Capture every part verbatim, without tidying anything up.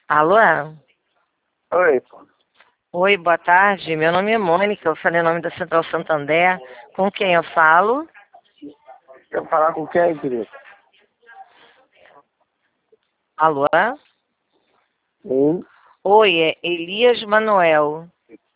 Alô? Oi, pô. Oi, boa tarde. Meu nome é Mônica, eu falei o nome da Central Santander. Com quem eu falo? Quer falar com quem, querido? Alô? Sim, Oi, é Elias Manuel.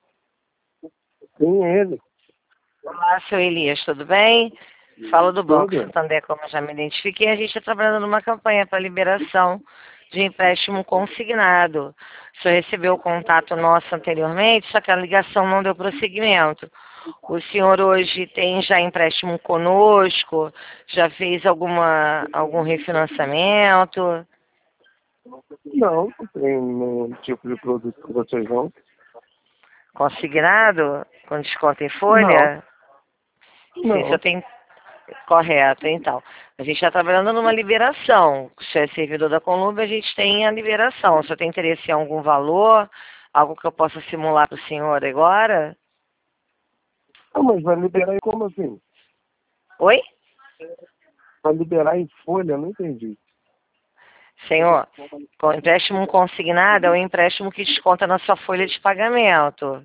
sim, ele. Olá, seu Elias, tudo bem? Falo do Banco Tudo. Santander, como eu já me identifiquei. A gente está trabalhando numa campanha para liberação de empréstimo consignado. O senhor recebeu o contato nosso anteriormente, só que a ligação não deu prosseguimento. O senhor hoje tem já empréstimo conosco? Já fez alguma, algum refinanciamento? Não, não tem nenhum tipo de produto com vocês, não. Consignado? Com desconto em Não, folha? Sim, só não. tem. Correto, então. A gente está trabalhando numa liberação. Se é servidor da Colômbia, a gente tem a liberação. Se eu tem interesse em algum valor, algo que eu possa simular para o senhor agora? Ah, mas vai liberar em como assim? Oi? Vai liberar em folha? Não entendi. Senhor, com empréstimo consignado é o empréstimo que desconta na sua folha de pagamento.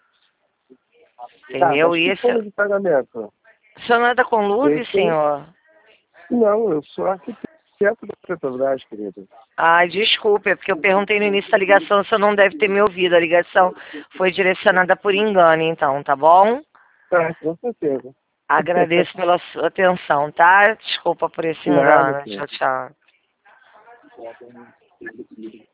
Tá, Entendeu? mas que Isso. folha de pagamento? O senhor não é da Conluve, Esse... senhor? Não, eu sou arquiteto da Petrobras, querido. Ai, desculpe, é porque eu perguntei no início da ligação, o senhor não deve ter me ouvido. A ligação foi direcionada por engano, então, tá bom? Tá, com certeza. Agradeço pela sua atenção, tá? Desculpa por esse Nada, engano. senhor. Tchau, tchau.